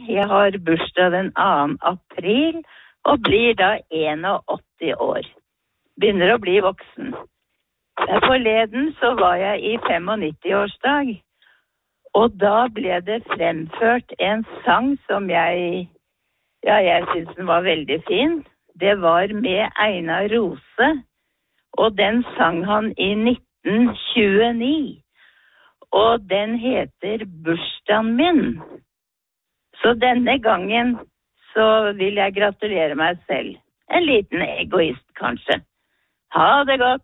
Jeg har bursdag den 2. april, og blir da 81 år. Begynner å bli voksen. Forleden så var jeg i 95-årsdag, og da ble det fremført en sang som jeg synes den var veldig fin. Det var med Einar Rose, og den sang han i 1929. Og den heter Bursdagen min. Så denne gangen så vil jeg gratulere meg selv. En liten egoist kanskje. Ha det godt!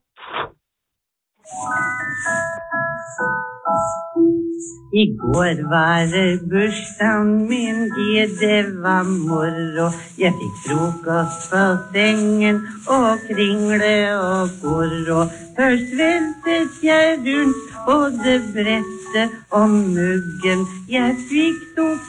I går var det bursdagen min, det var moro. Jeg fikk frokost på sengen, og kringle og koro. Først veltet jeg rundt på det brettet og muggen. Jeg fikk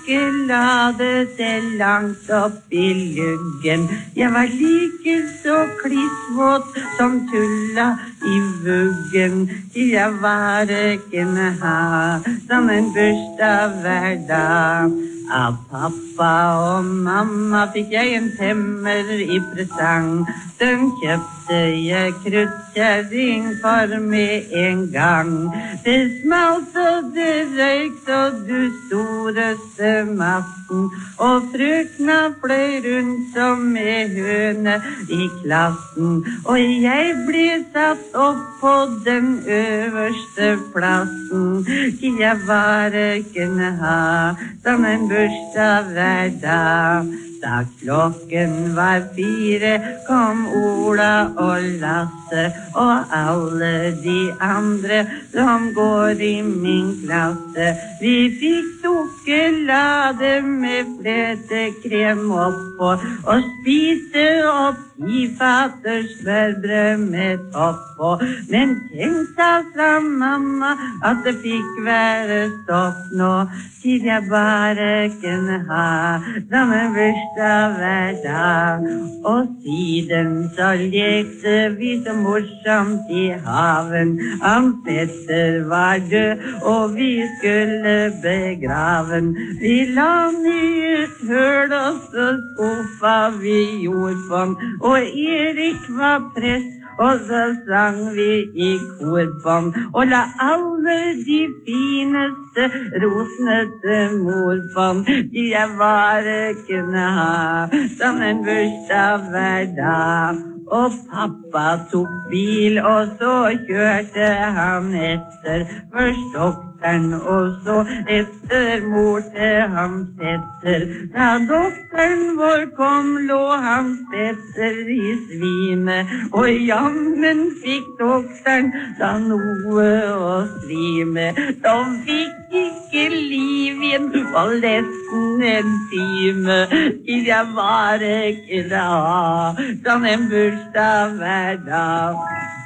sukkerlade til langt opp i luggen. Jeg var like så klissvåt som tulla i vuggen. Jeg var ikke ha som en bursdag hver dag. Av pappa og mamma fikk jeg en temmer i presang. Den kjøpte jeg kruttkjerring for med en gang. Det smalt og det røyk så du storeste massen, og frøkna fløy rundt som med høne i klassen. Og jeg ble satt opp på den øverste plassen. Jeg var ikke ha som en bursdag hver dag. Da klokken var 4 kom Ola og Lasse og alle de andre som går i min klasse. Vi fikk sukkerlade med fløtekrem oppå og spiste opp i fater smørbrød med toppå. Men tenk da, sa mamma, at det fikk være stopp nå, til jeg bare kunne ha som en bursdag hver dag. Og siden så lekte vi så morsomt i haven. Han Petter var død, og vi skulle begraven. Vi la ned et høl, og så skuffa vi jord på den. Og Erik var prest, og så sang vi i korbånd, og la alle de fineste rosene til morbånd. Jeg bare kunne ha som en bursdag hver dag. Og pappa tok bil, og så kjørte han etter først dokteren, og så etter mor til hans Petter. Da dokteren vår kom, lå hans Petter i svime, og jammen fikk dokteren da noe å svime. Da fikk ikke liv igjen på nesten en time. Jeg var ikke da som en bursdag hver dag.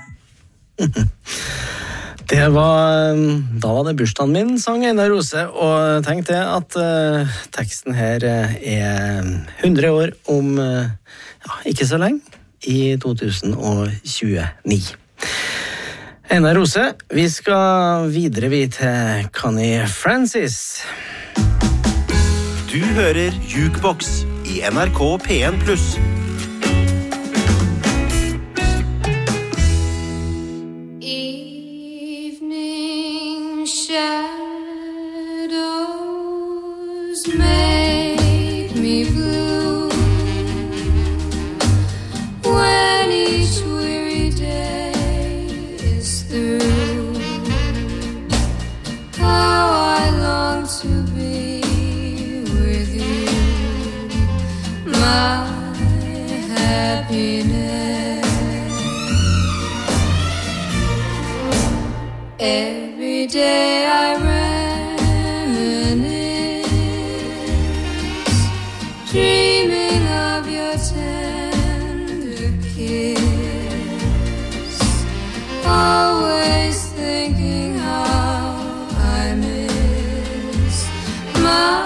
Da var det bursdagen min, sang Einar Rose, og tenk det at teksten her er 100 år om ikke så lenge, i 2029. Einar Rose, vi skal videre til Connie Francis. Du hører Jukebox i NRK P1+. Make me blue when each weary day is through. How I long to be with you, my happiness. Every day I dreaming of your tender kiss, always thinking how I miss my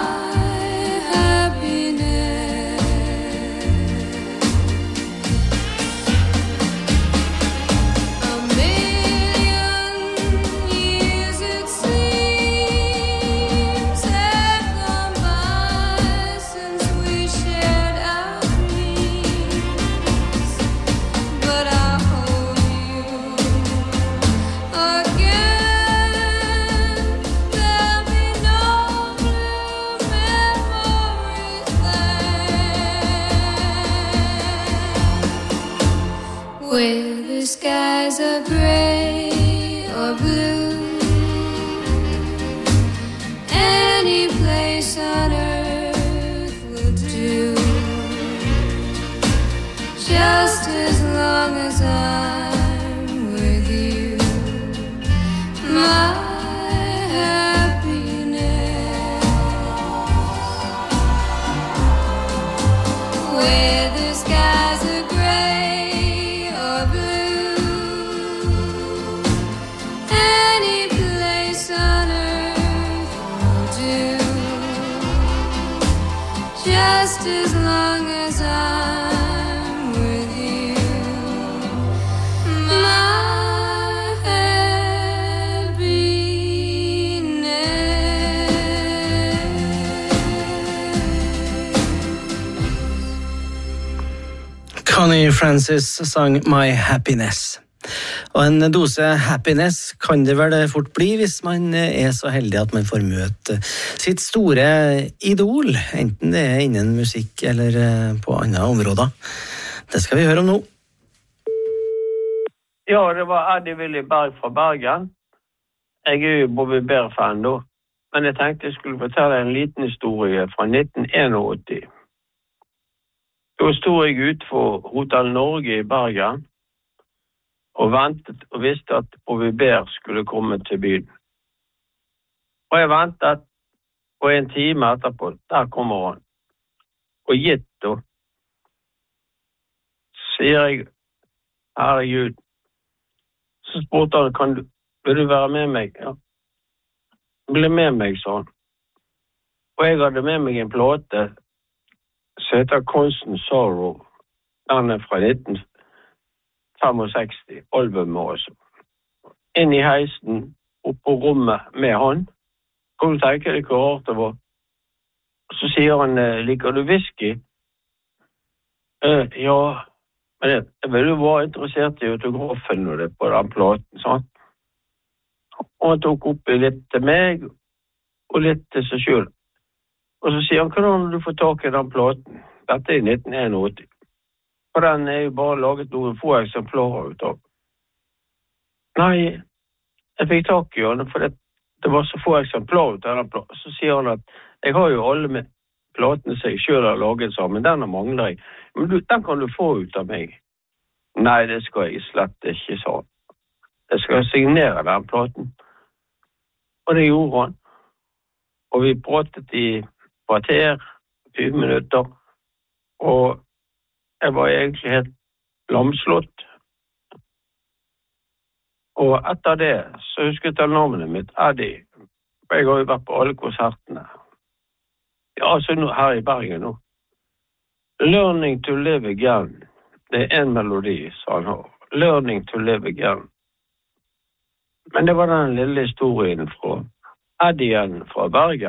happiness. A million skies are gray or blue, any place on earth will do, just as long as I'm with you. My happiness, whether skies are gray or blue, any place on earth will do, just as long as I'm with you. My Connie Francis sang My Happiness. Og en dose happiness kan det vel fort bli hvis man så heldig at man får møte sitt store idol, enten det innen musikk eller på andre områder. Det skal vi høre om nå. Ja, det var Eddie Willy Berg fra Bergen. Jeg jo Bobby Bear-fan da, men jeg tenkte jeg skulle fortelle en liten historie fra 1981. Da stod jeg ut for Hotel Norge i Bergen og ventet og visste at Bobby Bear skulle komme til byen. Og jeg ventet, og en time etterpå, der kommer han. Og gitt da, sier jeg, herregud, så spurte han, vil du være med meg? Ja. Bli med meg, sa han. Og jeg hadde med meg en plate, som heter Constant Sorrow. Den fra 1965, albumet også. Inn i heisen, opp på rommet med han. Kan du tenke deg hvor rart det var? Så sier han, liker du whisky? Ja, men jeg vil jo være interessert i autografen og det på den platen, sant? Og han tok opp litt til meg, og litt til seg selv. Og så sier han, hvordan du får tak i den platen? Dette i 1981. For den jo bare laget noen få eksemplarer ut av. Nei, jeg fikk tak i den, for det var så få eksemplarer ut av den platen. Så sier han at, jeg har jo alle med platene seg selv har laget sammen, denne mangler jeg. Men den kan du få ut av meg. Nei, det skal jeg slett ikke, sa han. Jeg skal signere den platen. Og det gjorde han. Og vi pratet i kvarter, 20 minutter, og jeg var egentlig helt lamslått. Og etter det så husket jeg navnet mitt, Eddie. Jeg har jo vært på alle konsertene. Ja, altså nå, her i Bergen nå. Learning to live again. Det en melodi, sa han har. Learning to live again. Men det var den lille historien fra Eddien fra Bergen.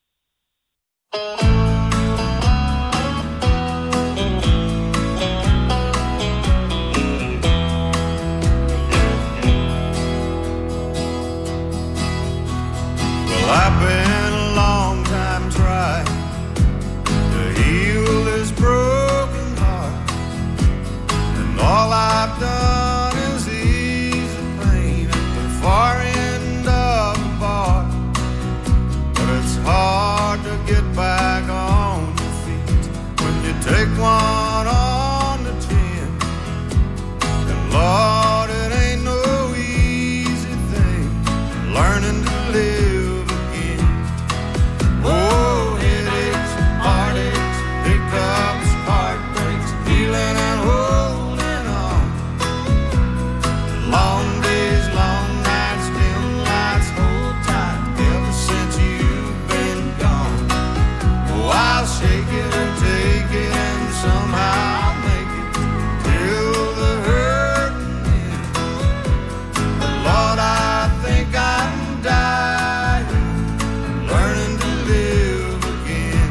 Well, I've been a long time trying to heal this broken heart, and all I've done is ease the pain at the far end of the bar. But it's hard to get back on your feet when you take one on the chin. And Lord, it ain't no easy thing learning to live again. Oh, headaches, heartaches, hiccups, heartbreaks, healing and holding on. Long days, long nights, dim lights, hold tight ever since you've been gone. Oh, I'll shake it or take it and somehow make it till the hurting ends. But Lord, I think I'm dying, learning to live again.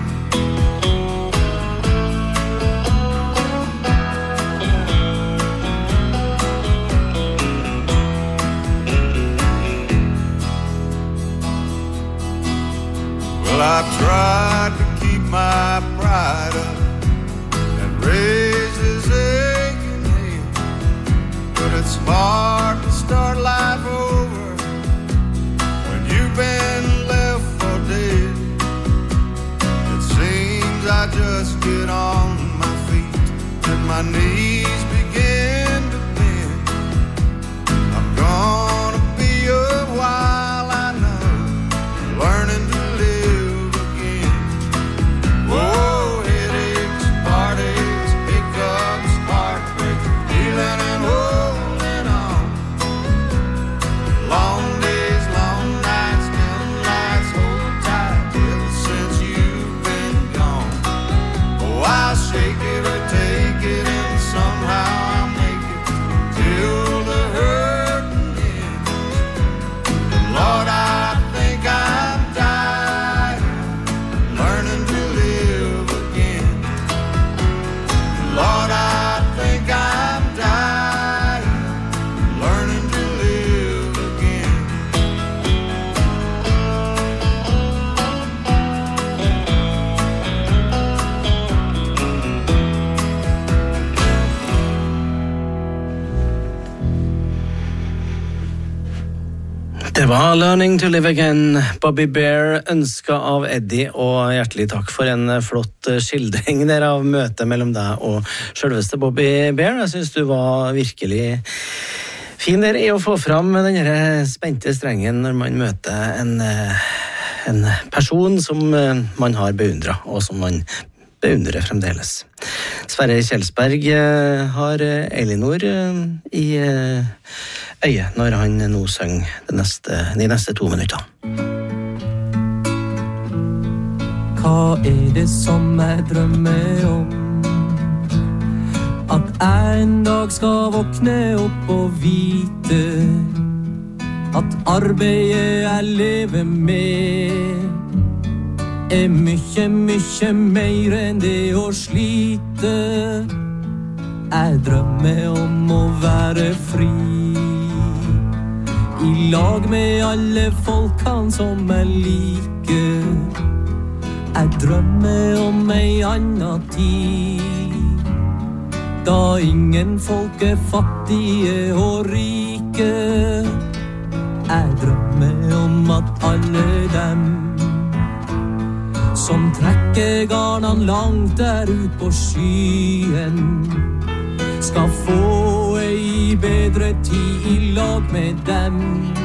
Well, I've tried to keep my pride up and raise this aching head, but it it's hard to start life over when you've been left for dead. It seems I just get on my feet and my knees begin to bend. I'm gonna be a while, I know, learning to live again. Whoa, headaches, heartaches, hiccups, heartbreaks, healing and holding on. Long days, long nights, dim lights, hold tight ever since you've been gone. Oh, I'll shake it or take it and somehow I'll make it till the hurting ends. And Lord, I think I'm dying, learning to live again. Lord, I think I'm dying, learning to live again. Det var Learning to Live Again, Bobby Bear, ønsket av Eddie, og hjertelig takk for en flott skildring der av møtet mellom deg og selveste Bobby Bear. Jeg synes du var virkelig fin der i å få fram denne spente strengen når man møter en person som man har beundret, og som man beundrer fremdeles. Sverre Kjelsberg har Elinor i øye når han nå synger de neste 2 minutter. Hva det som jeg drømmer om? At jeg en dag skal våkne opp og vite at arbeidet jeg lever med mye, mye mer enn det å slite. Jeg drømmer om å være fri I lag med alle folkene som jeg liker. Jeg drømmer om ei anna tid, da ingen folk fattige og rike. Jeg drømmer om at alle dem som trekker garnene langt der ut på skyen, skal få ei bedre tid I lag med dem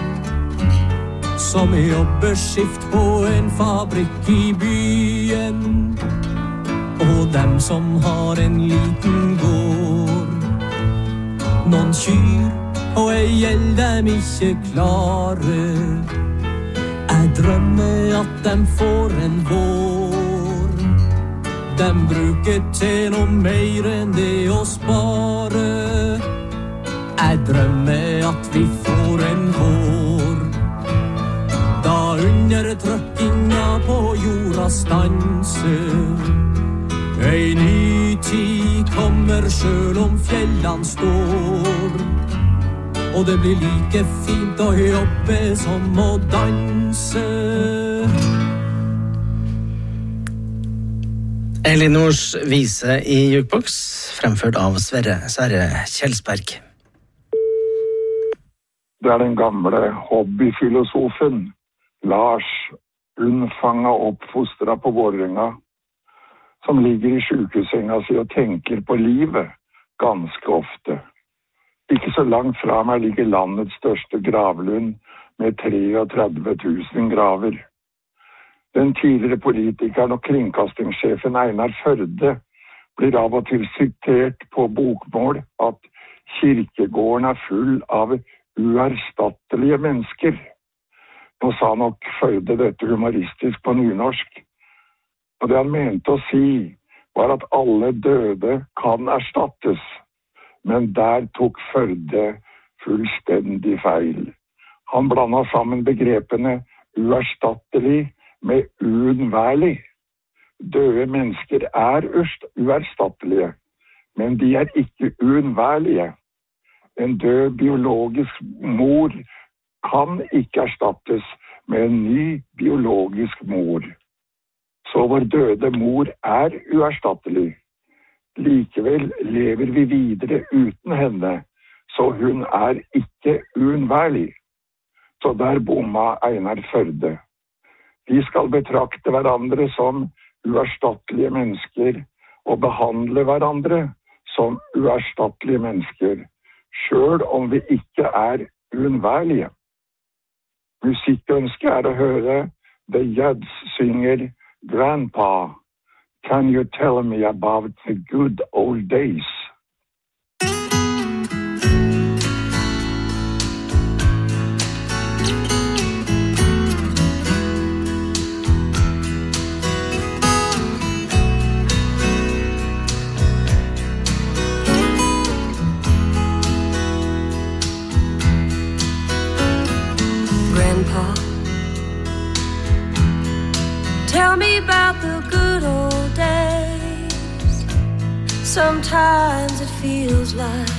som jobber skift på en fabrikk I byen, og dem som har en liten gård, noen kyr og ei gjeld dem ikke klarer. Jeg drømmer at dem får en vår, dem bruker til noe mer enn det å spare. Jeg drømmer at vi får en vår, da undertrykkinga på jorda stanser. Ei ny tid kommer selv om fjellene står, og det blir like fint å jobbe som å danse. Elinors vise I Jukebox, fremført av Sverre Kjelsberg. Det den gamle hobbyfilosofen Lars, unnfanga oppfostret på Vålerenga, som ligger I sykehussenga si og tenker på livet ganske ofte. Ikke så langt fra meg ligger landets største gravlund med 33 000 graver. Den tidligere politikeren og kringkastingssjefen Einar Førde blir av og til sitert på bokmål at kirkegården full av uerstattelige mennesker. Nå sa nok Førde dette humoristisk på nynorsk, og det han mente å si var at alle døde kan erstattes, men der tok Førde fullstendig feil. Han blandet sammen begrepene uerstattelig med uunnværlig. Døde mennesker uerstattelige, men de ikke uunnværlige. En død biologisk mor kan ikke erstattes med en ny biologisk mor. Så vår døde mor uerstattelig. Likevel lever vi videre uten henne, så hun ikke uunnværlig. Så der bomma Einar Førde. De skal betrakte hverandre som uerstattelige mennesker og behandle hverandre som uerstattelige mennesker, selv om vi ikke uunnværlige. Musikkønsket å høre The Judds synger Grandpa, can you tell me about the good old days? Grandpa, tell me about the good old days. Sometimes it feels like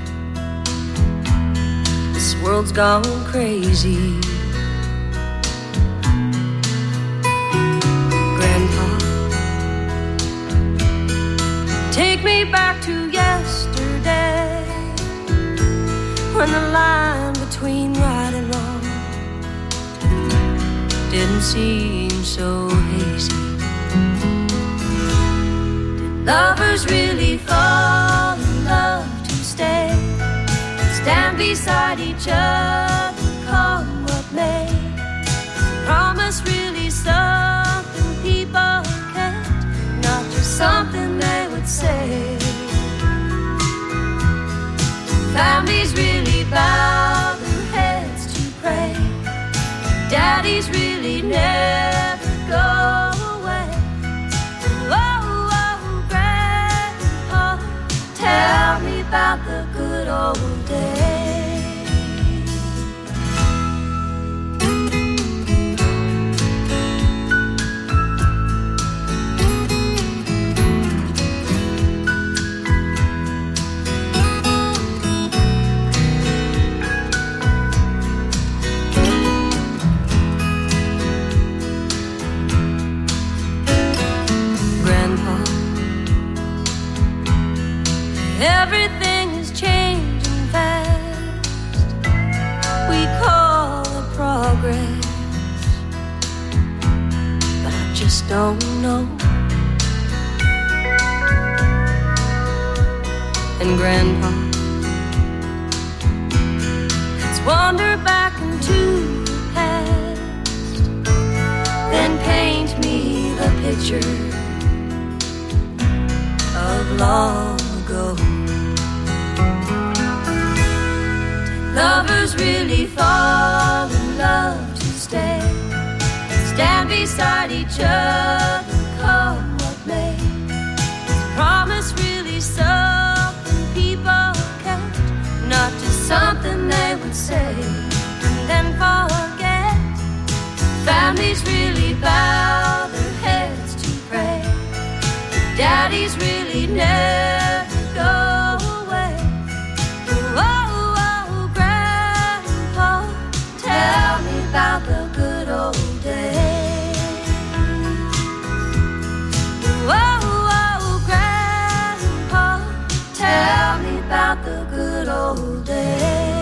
this world's gone crazy. Grandpa, take me back to yesterday, when the line between right and wrong didn't seem so hazy. Did lovers really fall in love to stay, stand beside each other, come what may? Is promise really something people can't, not just something they would say? Families really bow their heads to pray, daddies really never go away. Oh, oh, Grandpa, tell me about the good old days. Everything is changing fast. We call it progress, but I just don't know. And Grandpa, let's wander back into the past, then paint me the picture of long ago. Lovers really fall in love to stay, stand beside each other, come what may? Is promise really something people can't, not just something they would say and then forget? Families really bow their heads to pray, daddies really never go away. Oh, oh, Grandpa, tell me about the good old days. Oh, oh, Grandpa, tell me about the good old days.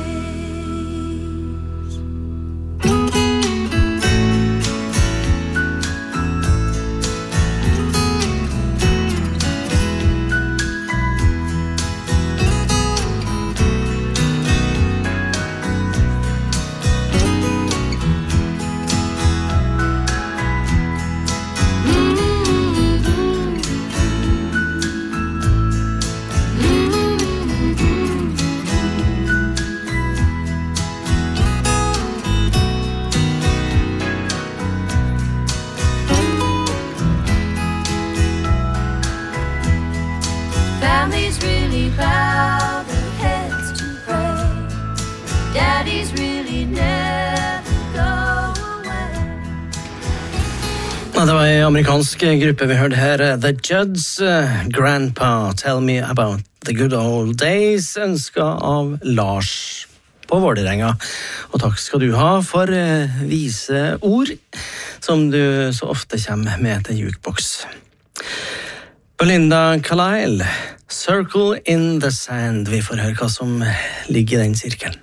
Families really bow their heads to pray, daddies really never go away. Ja, det var en amerikansk gruppe vi hørte her, The Judds, Grandpa, Tell Me About the Good Old Days, ønsket av Lars på Vålerenga. Og takk skal du ha for vise ord, som du så ofte kommer med til Jukebox. Belinda Carlisle, Circle in the sand. Vi får høre hva som ligger i den sirkelen.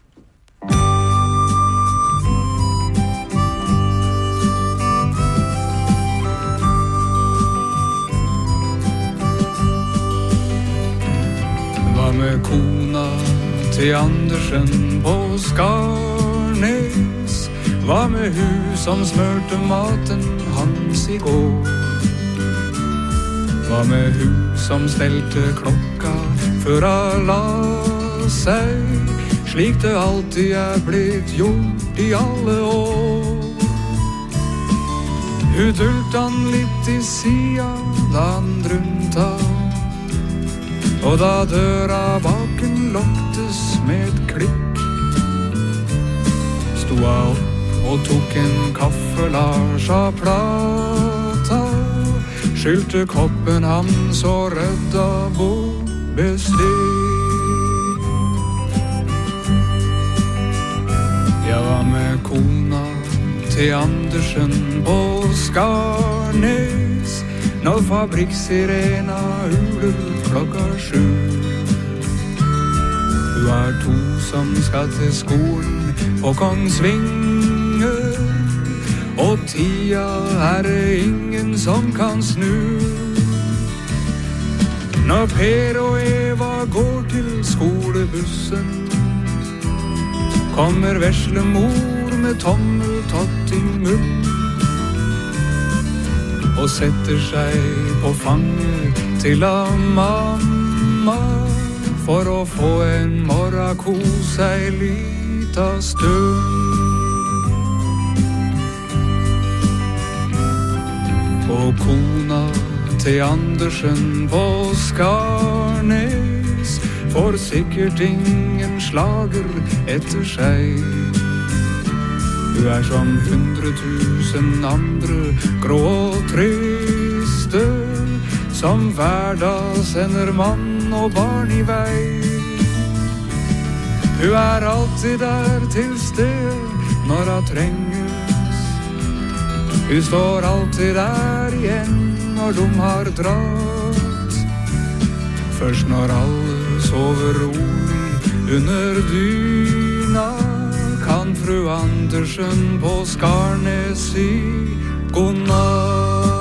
Hva med kona til Andersen på Skarnes? Hva med hun som smørte maten hans i går? Hva med hun som stelte klokka før hun la seg, slik det alltid blitt gjort i alle år? Hun dulta han litt i sida da han drunta, og da døra baken luktes med et klikk, sto hun opp og tok en kaffe, Lars av plata, skylte koppen hans og rødda bort bestikk. Ja, hva med kona til Andersen på Skarnes, når fabrikksirena uler klokka 7? Hun har 2 som skal til skolen på Kongsvinger, og tida det ingen som kan snu. Når Per og Eva går til skolebussen, kommer veslemor med tommeltott i munn og setter seg på fanget til mamma for å få en morgenkos ei lita stund. Og kona til Andersen på Skarnes får sikkert ingen slager etter seg. Hun som 100 000 andre, grå og triste, som hver dag sender mann og barn i vei. Hun alltid der til sted når hun trenges. Hun står alltid der igjen når de har dratt. Først når alle sover rolig under dyna, kan fru Andersen på Skarnes si godnatt.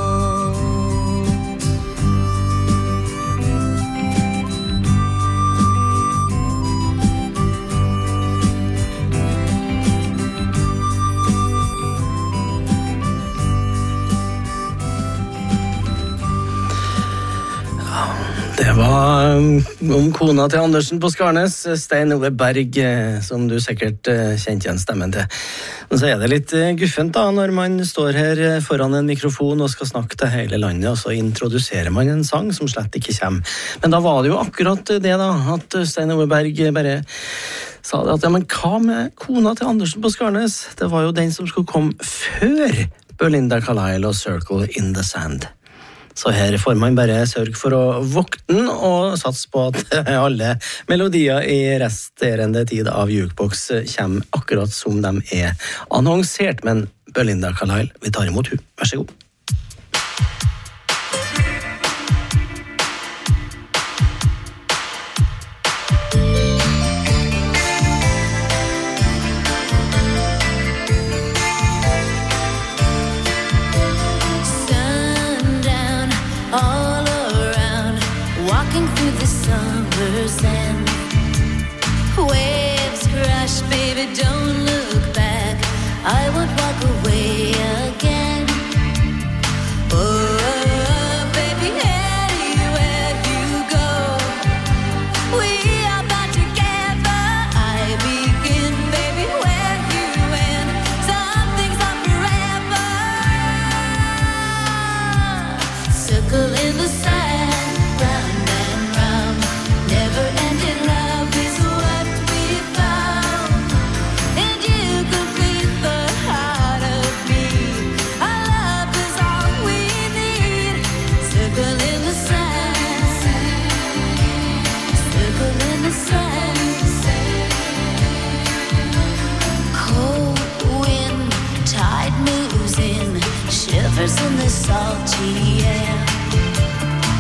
Det var om kona til Andersen på Skarnes, Stein Ove Berg, som du sikkert kjente igjen stemmen til. Men så det litt guffent da, når man står her foran en mikrofon og skal snakke til hele landet, og så introduserer man en sang som slett ikke kommer. Men da var det jo akkurat det da, at Stein Ove Berg bare sa det at, ja, men hva med kona til Andersen på Skarnes? Det var jo den som skulle komme før Belinda Carlisle og Circle in the Sand. Så her får man bare sørge for å vokte den og satse på at alle melodier i resterende tid av Jukebox kommer akkurat som de annonsert. Men Belinda Carlisle, vi tar imot hun. Vær så god. Waves crash, baby, don't look back. I won't walk away again. Oh, baby, anywhere you go, we are bound together. I begin, baby, where you end. Some things are forever. Circle in the sand, round and round. Never ending love is what we found. And you complete the heart of me. Our love is all we need. Circle in the sand. Circle in the sand. Cold wind, tide moves in, shivers in the salty air.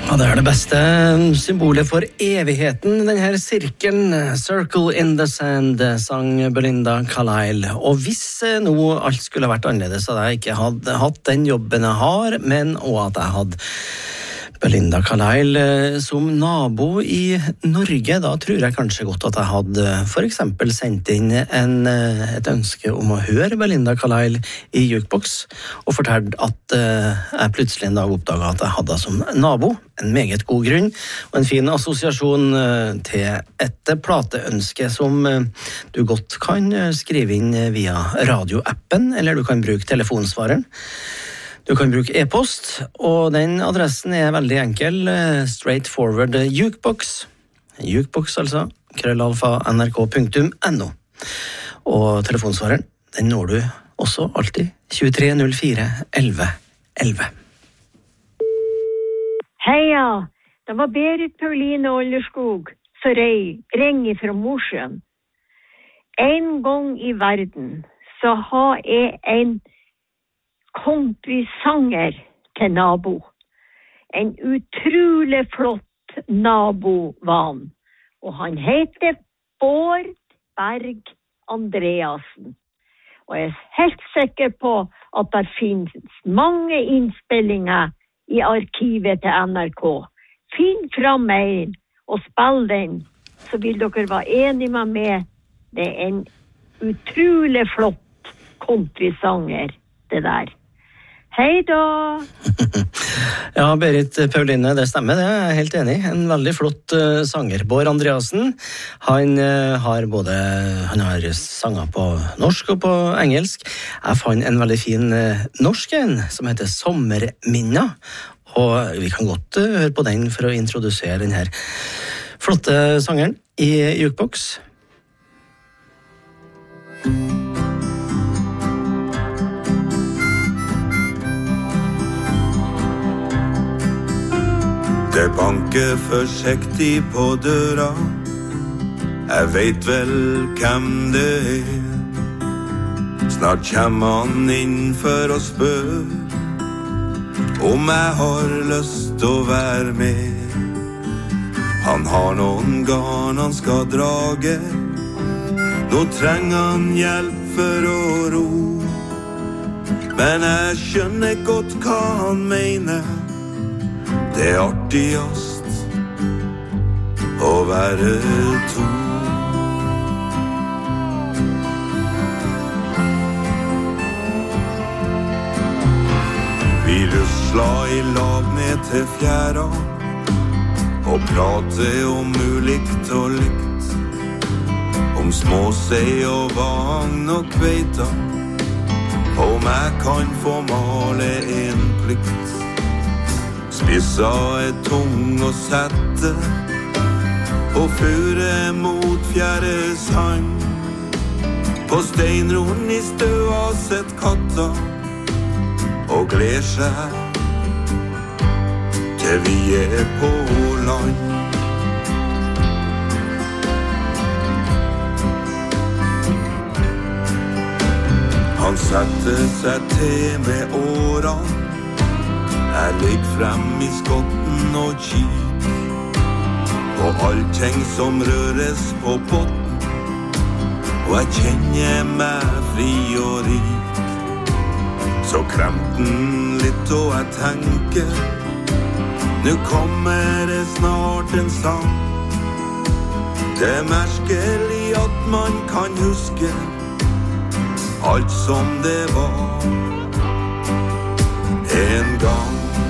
Ja, det det beste symbolet for evigheten, denne sirkelen, Circle in the Sand, sang Belinda Carlisle. Og hvis nå alt skulle vært annerledes, hadde jeg ikke hatt den jobben jeg har, men også at jeg hadde Belinda Carlisle som nabo i Norge, da tror jeg kanskje godt at jeg hadde for eksempel sendt inn et ønske om å høre Belinda Carlisle i Jukebox, og fortalt at jeg plutselig en dag oppdaget at jeg hadde som nabo. En meget god grunn, og en fin assosiasjon til et plateønske som du godt kan skrive inn via radioappen, eller du kan bruke telefonsvareren. Du kan bruke e-post, og den adressen veldig enkel, straightforward Jukebox. Jukebox altså, @nrk.no. Og telefonsvareren, den når du også alltid 2304 11 11. Heia, det var Berit Pauline Olderskog, så ringer fra Mosjøen. En gang i verden så har jeg en countrysanger til nabo. En utrolig flott nabo var han. Og han heter Bård Berg Andreasen. Og jeg helt sikker på at det finnes mange innspillinger i arkivet til NRK. Finn fram en og spill den, så vil dere være enige med meg. Det en utrolig flott countrysanger, det der. Hei da! Ja, Berit Pauline, det stemmer, det jeg helt enig. En veldig flott sanger. Bård Andreasen, han har sanger på norsk og på engelsk. Jeg fant en veldig fin norsk en, som heter Sommerminna. Og vi kan godt høre på den for å introdusere den her flotte sangeren i Jukebox. Det banker forsiktig på døra. Jeg vet vel hvem det Snart kommer han inn for å spørre om jeg har lyst til å være med. Han har noen garn han skal drage. Nå trenger han hjelp for å ro. Men jeg skjønner godt hva han mener. Det artigast å være to. Vi rusla i lag ned til fjæra og prate om ulikt og likt. Om småsei og vagn og kveita. Om jeg kan få male en plikt. Spissa tung og sette og fure mot fjæres hand. På steinroen i støa sett katta og gleder seg til vi på land. Han setter seg til med årene. Jeg ligger frem i skotten og kik på allting som røres på botten, og jeg kjenner meg fri og rik. Så kremt den litt og jeg tenker, nå kommer det snart en sang. Det merkelig at man kan huske alt som det var en gang.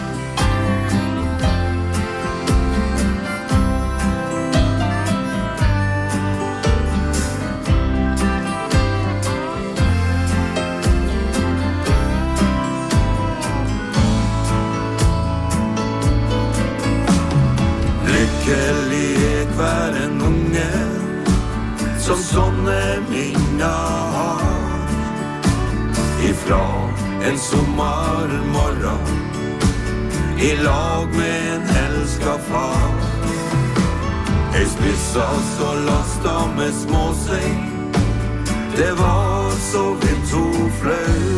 Hver en unge som sånne minner har ifra en sommermorgen i lag med en elsket far. Jeg spissa så lasta med småsei, det var så vidt to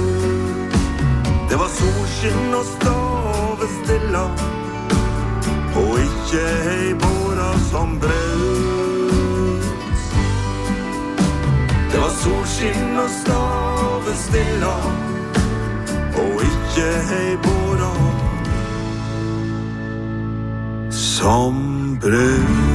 fløy. Det var solskinn og stavestilla stå stille og ikke hei båda som brød.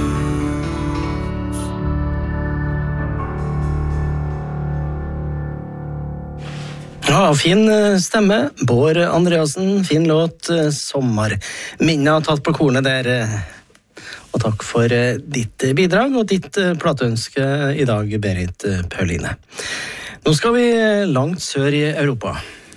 Ja, fin stemme, Bård Andreassen, fin låt, Sommer. Minna har tatt på kornet der, og takk for ditt bidrag og ditt plateønske i dag, Berit Pauline. Nå skal vi langt sør i Europa.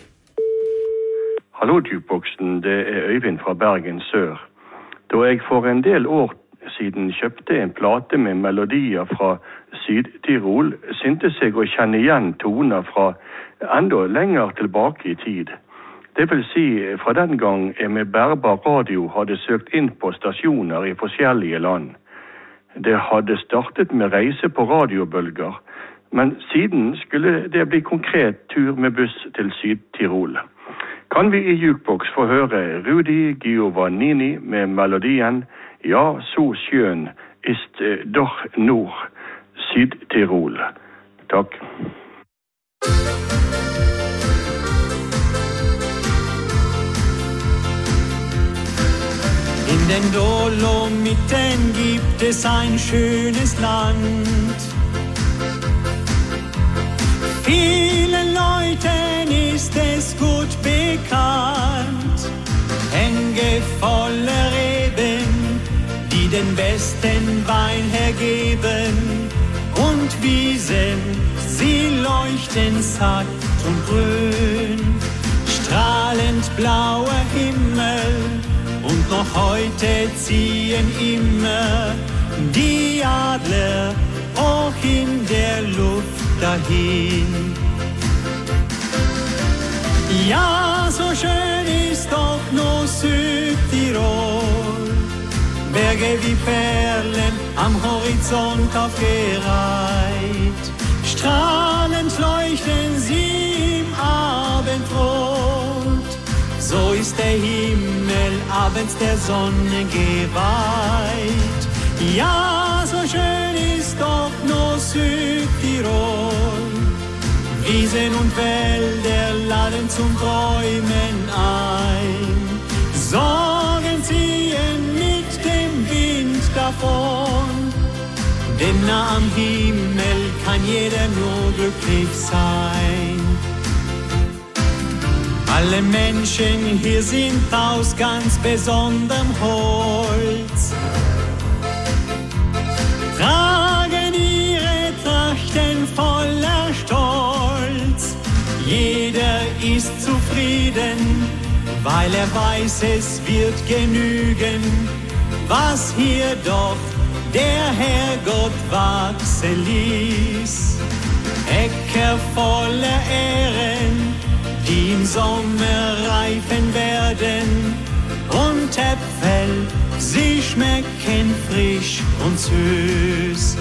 Hallo, Jukeboksen, det Øyvind fra Bergen sør. Da jeg for en del år siden kjøpte en plate med melodier fra Syd-Tirol, syntes jeg å kjenne igjen toner fra enda lenger tilbake i tid. Det vil si, fra den gang jeg med bærbar radio hadde søkt inn på stasjoner i forskjellige land. Det hadde startet med reise på radiobølger, men siden skulle det bli konkret tur med buss til Syd-Tirol. Kan vi i Jukebox få høre Rudi Giovannini med melodien Ja, så skjøn ist doch nur Syd-Tirol. Takk. In den Dolomiten gibt es ein schönes Land. Vielen Leuten ist es gut bekannt. Hängevolle Reben, die den besten Wein hergeben. Und Wiesen, sie leuchten satt und grün. Strahlend blauer Himmel. Und noch heute ziehen immer die Adler hoch in der Luft dahin. Ja, so schön ist doch nur Südtirol. Berge wie Perlen am Horizont aufgereiht. Strahlend leuchten sie im Abendrot. So ist der Himmel abends der Sonne geweiht. Ja, so schön ist doch nur Südtirol. Wiesen und Wälder laden zum Träumen ein. Sorgen ziehen mit dem Wind davon. Denn nah am Himmel kann jeder nur glücklich sein. Alle Menschen hier sind aus ganz besonderem Holz, tragen ihre Trachten voller Stolz. Jeder ist zufrieden, weil weiß, es wird genügen, was hier doch der Herrgott wachsen ließ. Äcker voller Ähren, die im Sommer reifen werden, und Äpfel, sie schmecken frisch und süß.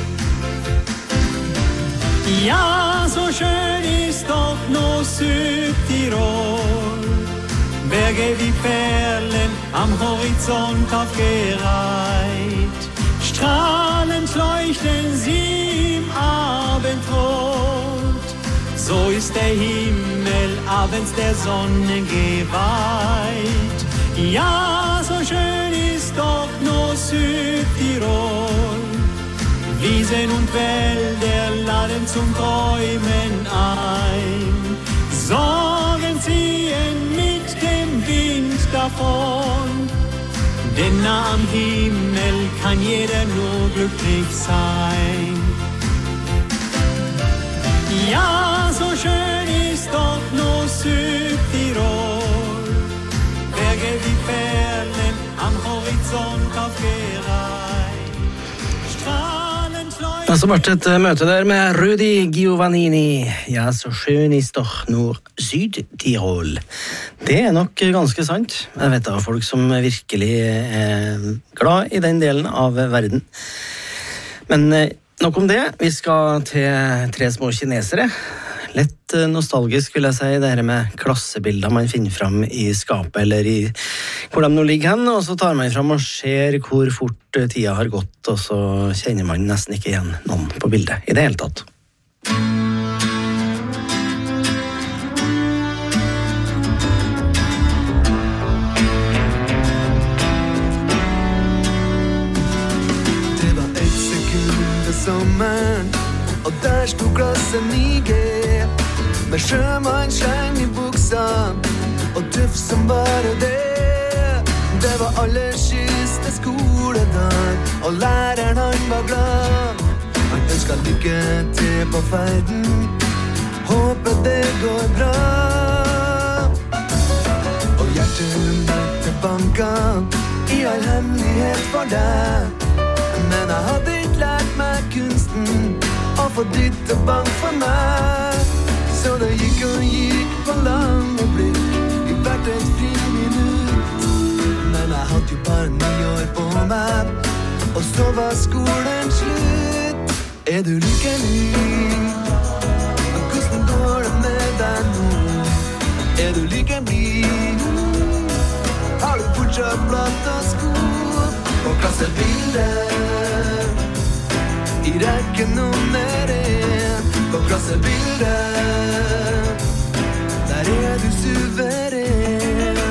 Ja, so schön ist doch nur Südtirol. Berge wie Perlen am Horizont aufgereiht. Strahlend leuchten sie im Abendrot. So ist der Himmel abends der Sonne geweiht. Ja, so schön ist doch nur Südtirol. Wiesen und Wälder laden zum Träumen ein. Sorgen ziehen mit dem Wind davon. Denn nah am Himmel kann jeder nur glücklich sein. Ja, so schön ist doch nur Südtirol. Berge wie Perlen am Horizont aufgereiht. Strahlend leuchten. Så ble det et møte der med Rudi Giovannini. Ja, så skjøn ist doch nur Syd-Tirol. Det nok ganske sant. Jeg vet av folk som virkelig er glad i den delen av verden. Men nok om det. Vi skal til 3 små kinesere. Litt nostalgisk vil jeg si, det her med klassebilder man finner fram i skapet, eller i hvor de nå ligger hen, og så tar man fram og ser hvor fort tida har gått, og så kjenner man nesten ikke igjen noen på bildet i det hele tatt. sommeren, og der stod klassen i G. Med sjømannsskjeng i buksa, og tøff som bare det. Det var aller siste skoledag, og læreren han var glad. Han ønsket lykke til på ferden, håper det går bra. Og hjertet banket i all hemmelighet for deg. Men jeg hadde ikke lært meg kunsten å få ditt og bank for meg. Så det gikk og gikk på lange blikk i hvert et friminutt. Men jeg hadde jo bare 9 år på meg, og så var skolen slutt. Er du lykkelig? Hvordan går det med deg nå? Er du lykkelig? Har du fortsatt blatt og sko? På klassebildet i rekken nummer 1. På klassebildet der er du suveren.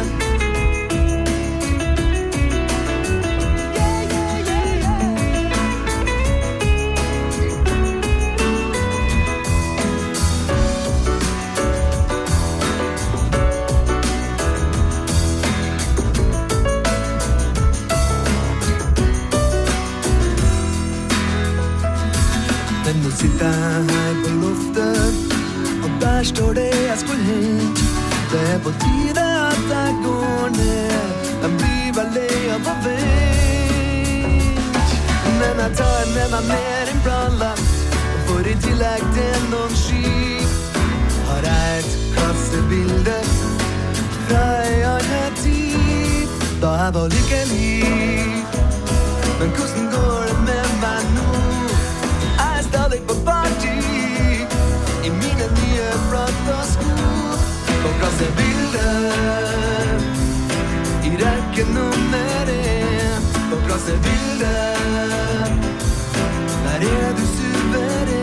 Men nå sitter jeg her på loftet, og der står det jeg skulle hente. Det er på tide at jeg går ned, jeg blir vel lei av å vente. Men jeg tar med meg mer enn planlagt, for i tillegg til noen skip har jeg et klassebilde fra en annen tid, da jeg var lykkelig. Men hvordan går det med meg nå? Stadig på party i mine nye flotte sko. På klassebildet i rekken nummer 1. På klassebildet der er du suveren.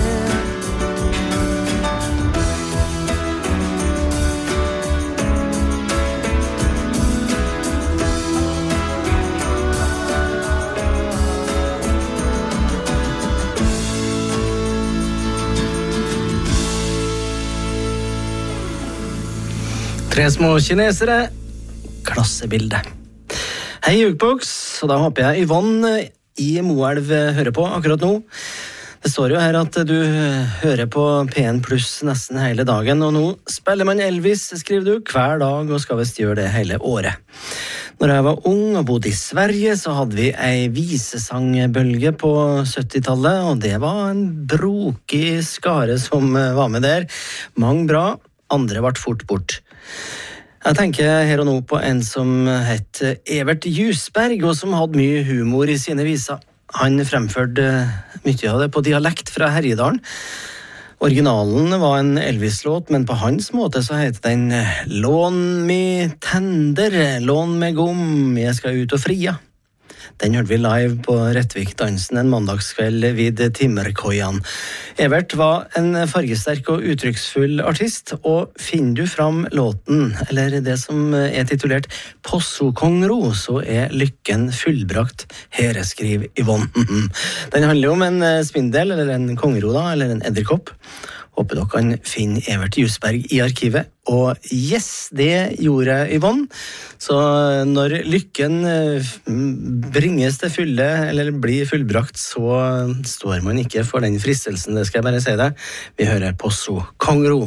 Tre små kinesere, klassebilde. Hei Jukebox, og da håper jeg Yvonne i Moelv hører på akkurat nå. Det står jo her at du hører på P1 Plus nesten hele dagen, og nå spiller man Elvis, skriver du, hver dag, og skal vist gjøre det hele året. Når jeg var ung og bodde i Sverige, så hadde vi ei visesangbølge på 70-tallet, og det var en brokig skare som var med der. Mange bra, andre ble fort bort. Jeg tenker her og nå på en som het Evert Jusberg, og som hadde mye humor i sine viser. Han fremførte mye av det på dialekt fra Herjedalen. Originalen var en Elvis-låt, men på hans måte så heter den «Lån mi tender, lån meg gom, jeg skal ut og fria». Den hørte vi live på Rettvik-dansen en mandagskveld vid Timmerkojan. Evert var en fargesterk og uttrykksfull artist, og finner du fram låten, eller det som er titulert Posso Kongro, så er lykken fullbrakt, her skriver Yvonne. Den handler jo om en spindel, eller en kongro da, eller en edderkopp. Håper dere kan finne Evert Jusberg i arkivet. Og yes, det gjorde Yvonne. Så når lykken bringes til fylle, eller blir fullbrakt, så står man ikke for den fristelsen, det skal jeg bare si deg. Vi hører Posso Kongro.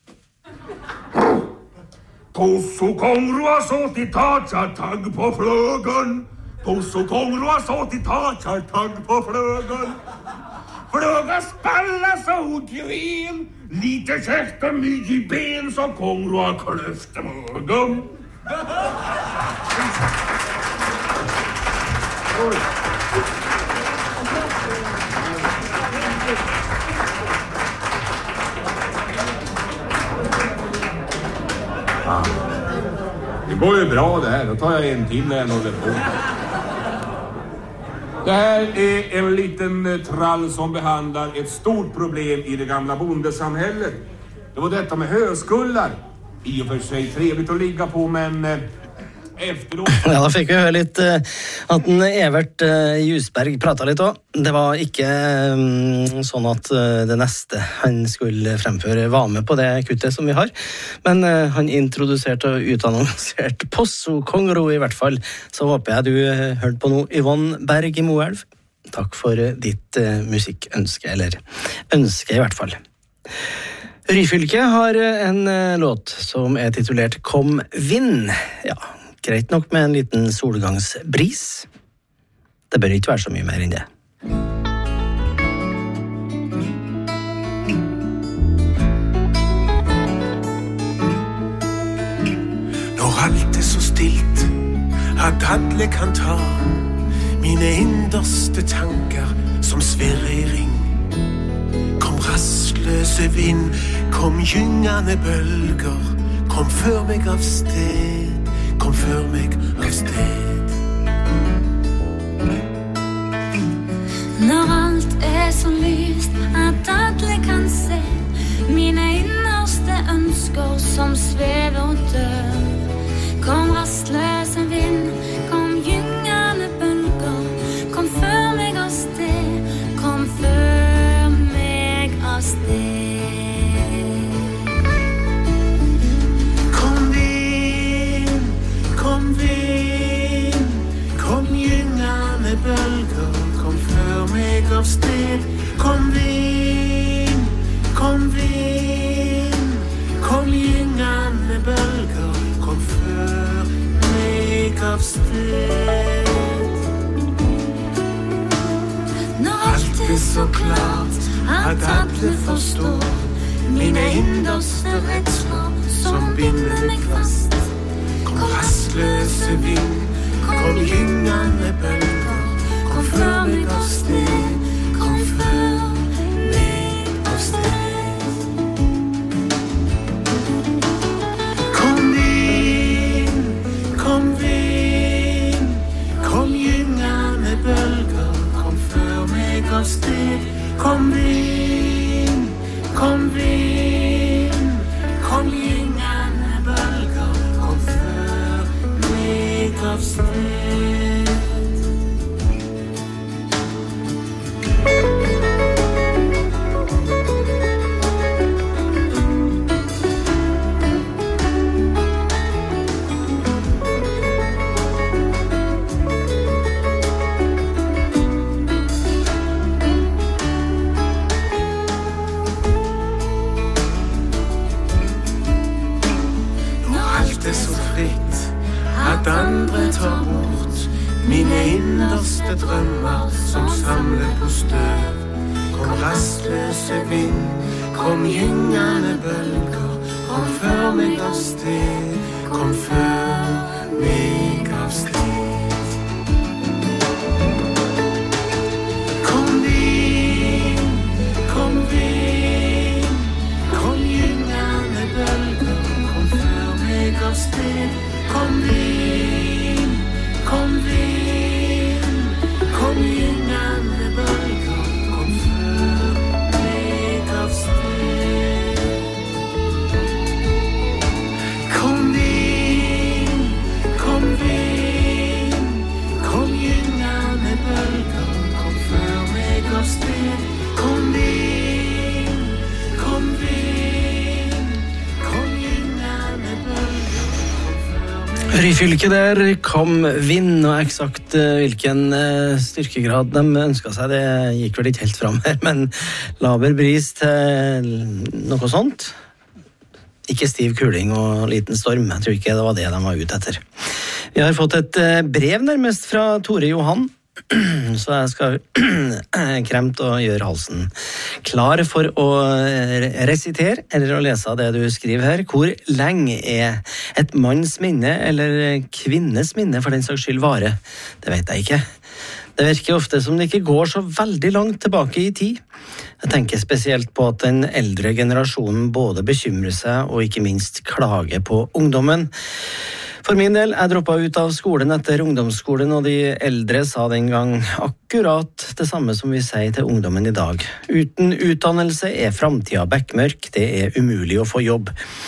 Posso Kongro har sått i tagg på fløgen. Posso Kongro har sått i tagg på fløgen. Fløga spiller så utvil, lite kjekt og mye ben, så Kongro har kløft magen. Det går ju bra det här, då tar jag en till när jag håller på. Det här är en liten trall som behandlar ett stort problem i det gamla bondesamhället. Det var detta med höskullar. I och för sig trevligt att ligga på, men efteråt. Ja, da fikk vi høre litt at Evert Jusberg pratet litt også. Det var ikke sånn at det neste han skulle fremføre var med på det kuttet som vi har, men han introduserte og utannonserte Posso Kongro i hvert fall. Så håper jeg du hørte på nå Yvonne Berg i Moelv. Takk for ditt musikkønske, eller ønske i hvert fall. Ryfylke har en låt som er titulert Kom vind. Ja, greit nok med en liten solgangsbris. Det bør ikke være så mye mer enn det. Når alt er så stilt at alle kan ta mine innerste tanker som svirrer i ring. Kom rastløse vind, kom gyngende bølger, kom før meg av sted, kom før meg av sted. Når alt er så lyst at alle kan se mine innerste ønsker som svever og dør. Kom rastløse vind, kom gyngende bølger, kom før meg av sted, kom før meg av sted. Kom vind, kom vind, kom gyngende bølger, kom før meg av sted. Kom vind, kom vind, kom gyngende bølger, kom før meg av sted. Når alt er så klart at alle forstår mine innerste redsler som binder meg fast. Kom rastløse vind, kom gyngende bølger, kom før meg av sted, kom før meg av sted. Kom vind, kom vind, kom gyngende bølger, kom før meg av sted. Kom vind, kom vind, kom gyngende bølger, kom før meg av sted. At andre tar bort mine innerste drømmer som samler på støv. Kom rastløse vind, kom gyngende bølger, kom før meg av sted, kom før meg av sted. Kom vind, kom vind, kom gyngende bølger, kom før meg av sted. Kom vind, kom vind, kom gyngende bølger, kom før meg av sted. Kom vind, kom vind, kom gyngende bølger, kom før meg av sted. Kom vind, kom vind, kom gyngende bølger. Ryfylke der kom vind, og eksakt hvilken styrkegrad de ønsket seg, det gikk vel ikke helt fram her, men laber bris til noe sånt. Ikke stiv kuling og liten storm, jeg tror ikke det var det de var ute etter. Vi har fått et brev nærmest fra Tore Johan, så jeg skal kremt og gjøre halsen klar for å resitere, eller å lese det du skriver her. Hvor lenge er et manns minne, eller kvinnes minne for den saks skyld vare? Det vet jeg ikke. Det virker ofte som det ikke går så veldig langt tilbake i tid. Jeg tenker spesielt på at den eldre generasjonen både bekymrer seg og ikke minst klager på ungdommen. For min del, jeg droppet ut av skolen etter ungdomsskolen, og de eldre sa den gang akkurat det samme som vi sier til ungdommen i dag. Uten utdannelse er fremtiden bekmørk, det er umulig å få jobb.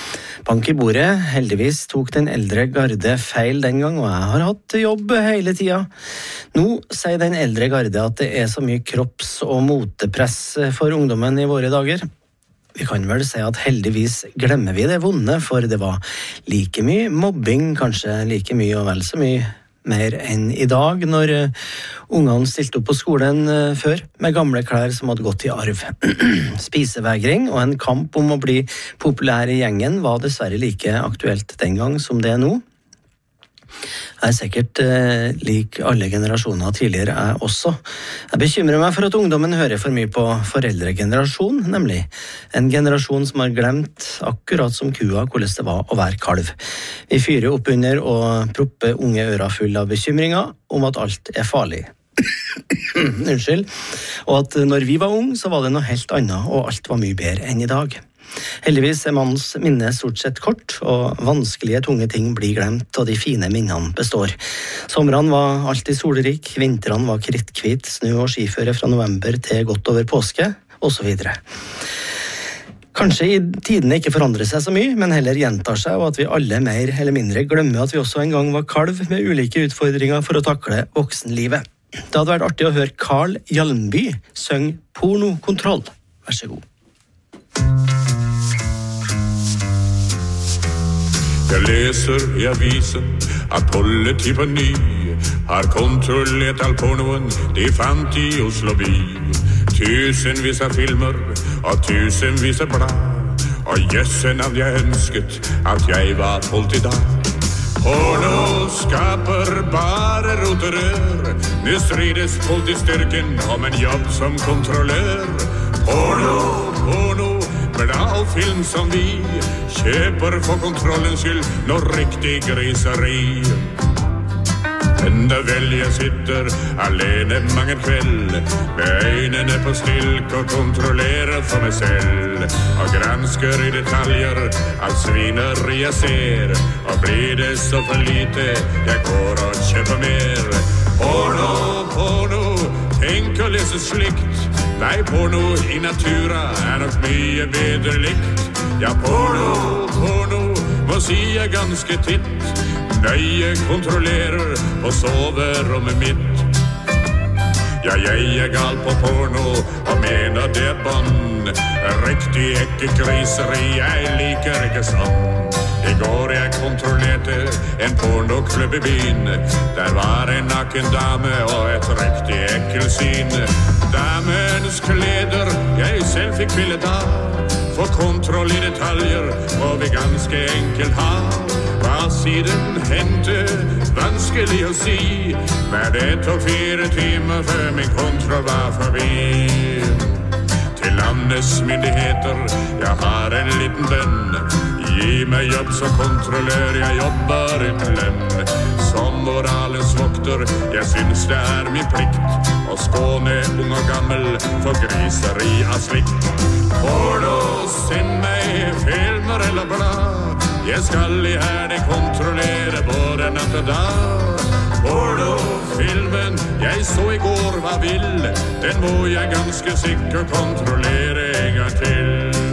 Bank i bordet, heldigvis tok den eldre garde feil den gang, og jeg har hatt jobb hele tiden. Nå sier den eldre garde at det er så mye kropps- og motepress for ungdommen i våre dager. Vi kan vel si at heldigvis glemmer vi det vonde, for det var like mye mobbing, kanskje like mye og vel så mye mer enn i dag, når ungene stilte opp på skolen før, med gamle klær som hadde gått i arv. Spisevegring og en kamp om å bli populær i gjengen var dessverre like aktuelt den gang som det er nå. Jeg er sikkert lik alle generasjoner tidligere jeg også. Jeg bekymrer meg for at ungdommen hører for mye på foreldregenerasjon, nemlig en generasjon som har glemt, akkurat som kua, hvordan det var å være kalv. Vi fyrer opp under og propper unge ører full av bekymringer om at alt er farlig. Unnskyld. Og at når vi var unge, så var det noe helt annet, og alt var mye bedre enn i dag. Heldigvis er mannens minne stort sett kort, og vanskelige, tunge ting blir glemt, og de fine minnene består. Somrene var alltid solrik, vintrene var kritthvit, snø og skiføre fra november til godt over påske, og så videre. Kanskje i tidene ikke forandrer seg så mye, men heller gjentar seg, og at vi alle mer eller mindre glemmer at vi også en gang var kalv med ulike utfordringer for å takle voksenlivet. Det hadde vært artig å høre Carl Hjalmby synge Pornokontroll. Vær så god. Jeg leser i avisen at politiet på ny har kontrollert all pornoen de fant i Oslo by. Tusenvis av filmer og tusenvis av blad, og jøssenavn jeg ønsket at jeg var politi da. Porno skaper bare roterør, nå strides politistyrken om en jobb som kontrollør. Porno, bra film som vi kjøper for kontrollens skyld, noe riktig griseri. Enda vel jeg sitter alene mange kveld, med øynene på stilk og kontrollerer for meg selv, og gransker i detaljer alt svineri jeg ser, og blir det så for lite, jeg går og kjøper mer. Porno, tenk å lese slikt. Nei, porno i natura er nok mye bedre likt. Ja, porno, må si jeg ganske titt, nøye kontrollerer på soverommet mitt. Ja, jeg er gal på porno og mener det er bånd. Riktig ikke griseri, jeg liker ikke sånn. I går jeg kontrollerte en pornoklubb i byen. Der var en naken dame og et riktig ekkelsyn. Damens kleder jeg selv fikk bildet av. For kontroll i detaljer må vi ganske enkelt ha. Hva siden hendte, vanskelig å si, men det tok 4 timer før min kontroll var forbi. Til landets myndigheter, jeg har en liten bønn. Gi meg jobb som kontrollør, jeg jobber uten lønn. Som moralens vokter, jeg synes det er min plikt å skåne ung og gammel for griseri av slikt. Porno, send meg filmer eller blad, jeg skal i herdig kontrollere både natt og dag. Porno-filmen jeg så i går var vill, den må jeg ganske sikkert kontrollere en gang til.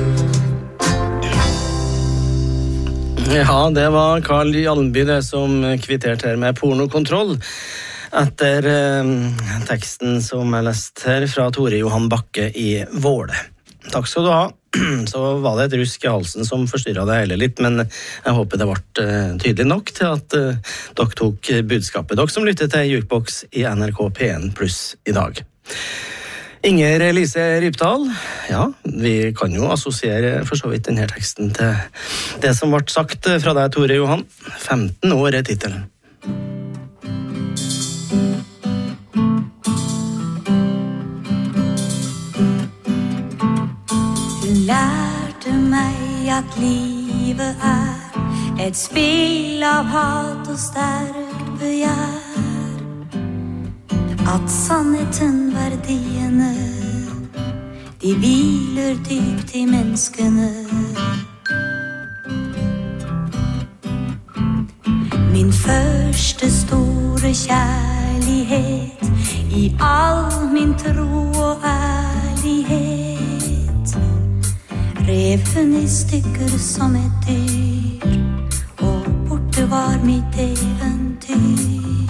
Ja, det var Carl Hjalmby det som kvitterte her med pornokontroll. Etter teksten som jeg leste her fra Tore Johan Bakke i Våle. Takk skal du ha. Så var det et rusk i halsen som forstyrret det hele litt, men jeg håper det ble tydelig nok til at dere tok budskapet. Dere som lytter til Jukebox i NRK P1 Plus i dag. Inger Elise Rypdal, ja, vi kan jo assosiere for så vidt denne teksten til det som ble sagt fra deg, Tore Johan. 15 år er titelen. Hun lærte meg at livet er et spill av hat og sterkt begjær. At sannheten, verdiene, de hviler dypt i menneskene. Min første store kjærlighet, i all min tro og ærlighet, reven I stykker som et dyr, og borte var mitt eventyr.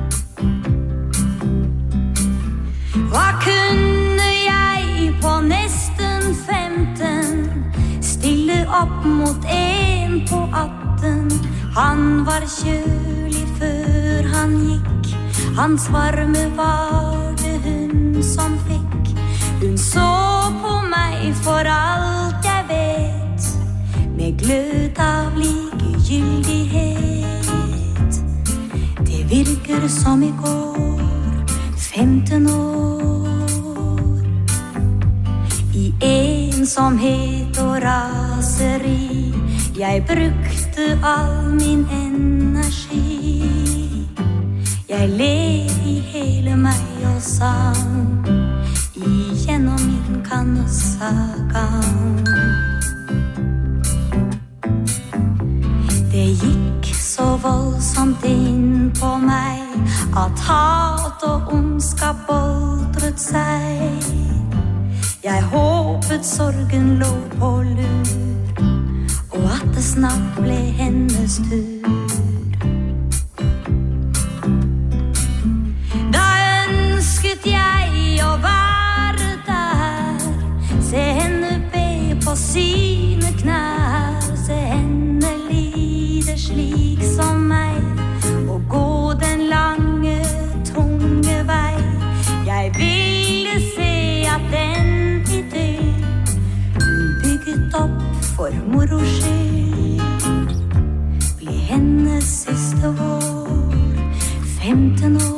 Hva kunne jeg på nesten 15 stille opp mot en på 18? Han var kjølig før han gikk, hans varme var det hun som fikk. Hun så på meg for alt jeg vet, med glød av likegyldighet. Det virker som I går, 15 år, I ensomhet og raseri. Jeg brukte all min energi. Jeg led I hele meg og sang igjennom min kannesagang. Det gikk så voldsomt inn på meg at hat og ondskap boltret seg. Jeg håpet sorgen lå på lur, og at det snart ble hennes tur. Da ønsket jeg å være der, se henne be på sine knær, se henne lide slik som meg, og gå den lange, tunge vei. Jeg ville se at den idyll hun bygget opp for moro skyld ble hennes siste vår, 15 år.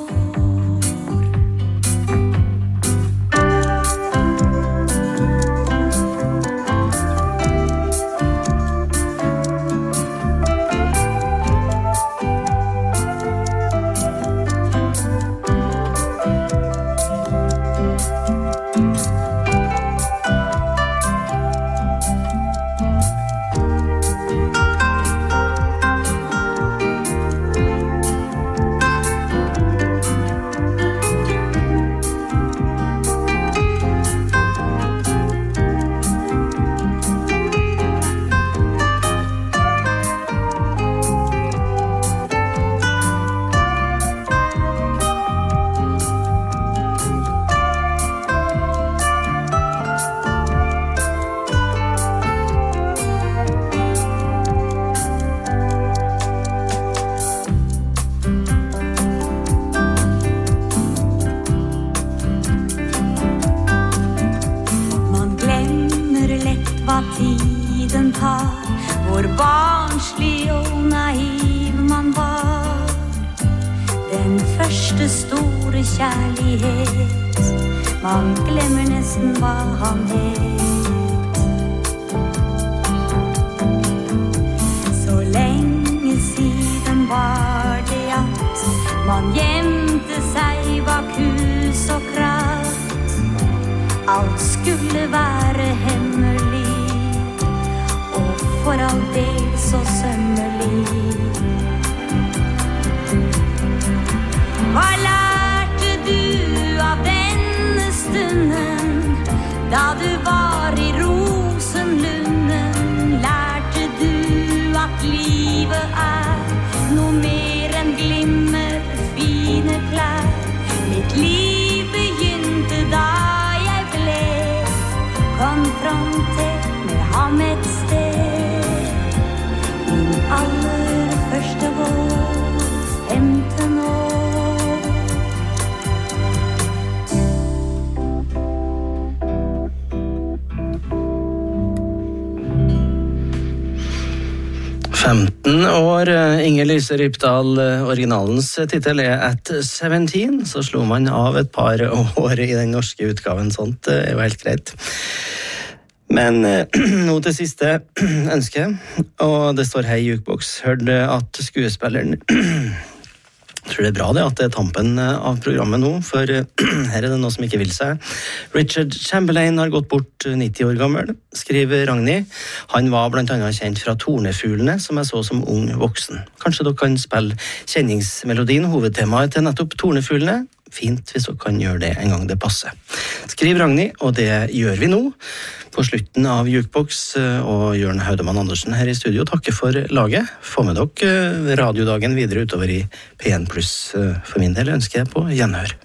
Inger Lise Rypdal, originalens titel At 17, så slo man av et par år I den norske utgaven, sånt jo helt greit. Men nå til siste ønske, og det står her I Jukebox, hørte at skuespilleren Jeg tror det bra det at det tampen av programmet nå, for her det noe som ikke vil seg. Richard Chamberlain har gått bort 90 år gammel, skriver Ragnhild. Han var blant annet kjent fra Tornefuglene, som jeg så som ung voksen. Kanskje dere kan spille kjenningsmelodien, hovedtemaet til nettopp Tornefuglene, fint hvis dere kan gjøre det en gang det passer. Skriv Ragnhild, og det gjør vi nå. På slutten av Jukebox og Jørn Haudemann Andersen her i studio takker for laget. Få med dere radiodagen videre utover i P1+. For min del ønsker jeg på gjenhør.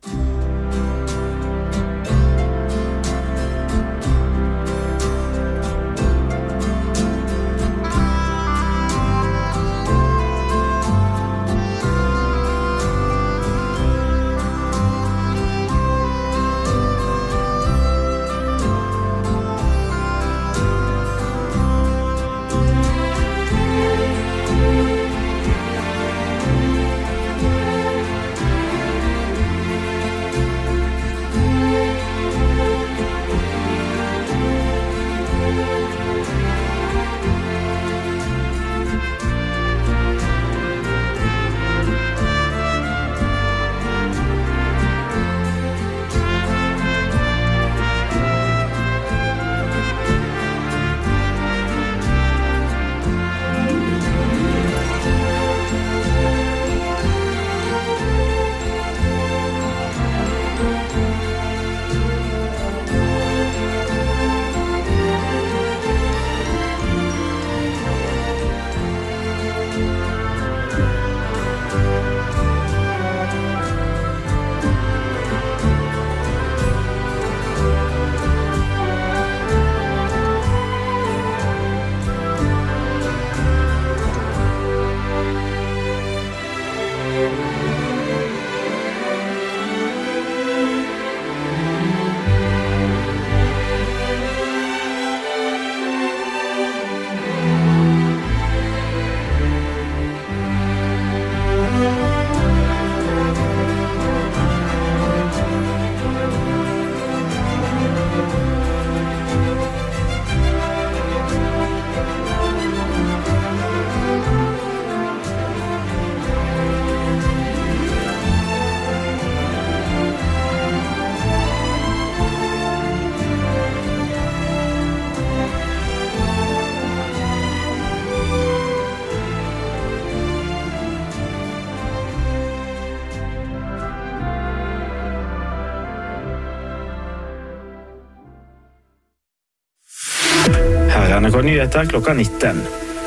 NRK Nyheter klokka 19.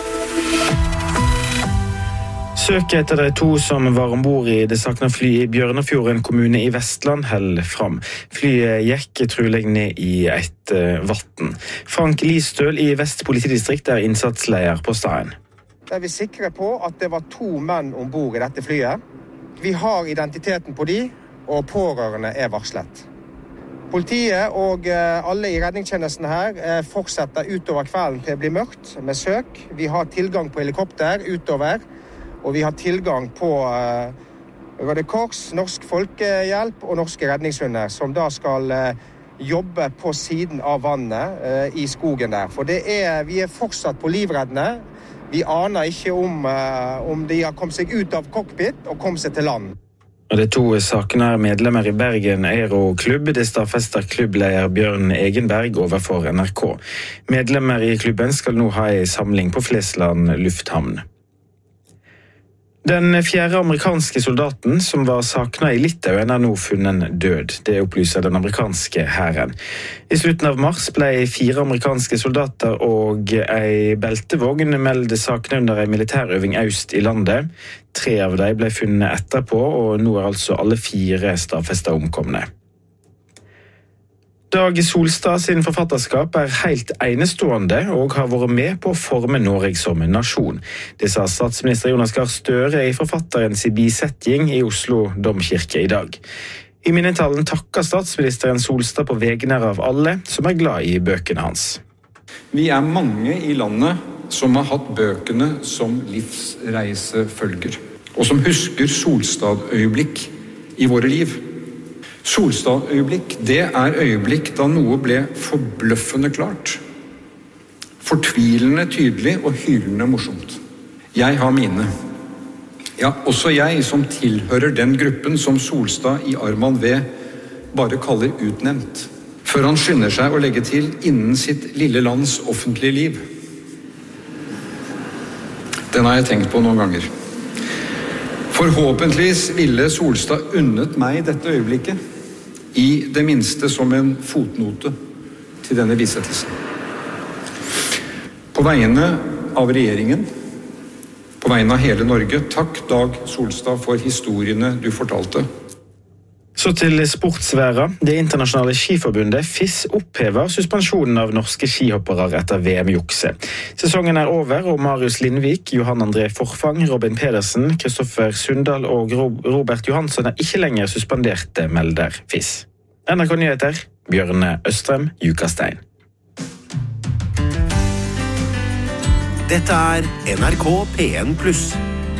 Søket etter de 2 som var ombord i det sakna fly i Bjørnafjorden kommune i Vestland held fram. Flyet gikk trolig ned i et vatten. Frank Listøl i Vest politidistrikt er innsatsleder på stedet. Er vi sikre på at det var 2 menn ombord i dette flyet. Vi har identiteten på de, og pårørende er varslet. Politiet og alle i redningstjenesten her fortsetter utover kvelden til det blir mørkt med søk. Vi har tilgang på helikopter utover, og vi har tilgang på Røde Kors, Norsk Folkehjelp og Norske Redningshunder, som da skal jobbe på siden av vannet i skogen der. For vi er fortsatt på livreddende. Vi aner ikke om de har kommet seg ut av cockpit og kommet seg til land. Og de 2 sakene er medlemmer i Bergen Aeroklubb. Det stadfester klubbleder Bjørn Egenberg overfor NRK. Medlemmer i klubben skal nå ha en samling på Flesland lufthavn. Den 4. amerikanske soldaten som var saknet i Litauen er nå funnet død. Det opplyser den amerikanske hæren. I slutten av mars ble 4 amerikanske soldater og en beltevogn meldte saknet under en militærøving øst i landet. 3 av dem ble funnet etterpå, og nå er altså alle 4 stadfestet omkomne. Dag Solstad sin forfatterskap er helt enestående og har vært med på å forme Norge som en nasjon. Det sa statsminister Jonas Gahr Støre i forfatterens bisetting i Oslo Domkirke i dag. I minnetalen takker statsministeren Solstad på vegne av alle som er glad i bøkene hans. Vi er mange i landet som har hatt bøkene som livsreisefølger, og som husker Solstad-øyeblikk i våre liv. Solstad-øyeblikk, det er øyeblikk da noe ble forbløffende klart. Fortvilende tydelig og hyllende morsomt. Jeg har mine. Ja, også jeg som tilhører den gruppen som Solstad i Arman V bare kaller utnevnt. Før han skynder seg å legge til innen sitt lille lands offentlige liv. Den har jeg tenkt på noen ganger. Forhåpentligvis ville Solstad unnet meg dette øyeblikket, i det minste som en fotnote til denne bisettelsen. På vegne av regjeringen, på vegne av hele Norge, takk Dag Solstad for historiene du fortalte. Så til sportsværa. Det internasjonale skiforbundet FIS opphever suspensjonen av norske skihoppere etter VM-jukse. Sesongen over, og Marius Lindvik, Johan André Forfang, Robin Pedersen, Kristoffer Sundal og Robert Johansson ikke lenger suspenderte, melder FIS. NRK Nyheter, Bjørne Østrem, Jukastein. Dette NRK P1+.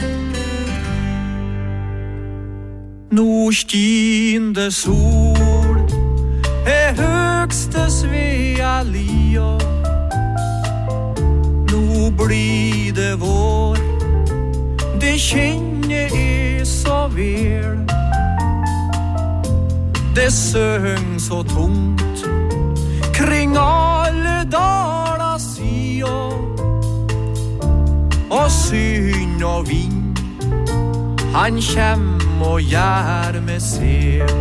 Nå skinde sol høgste Svea lia. Nå blir det vår, det kjenner jeg så vel. Det søng så tungt kring alle daler sida, og synd og vind han kjem og gjør med sel.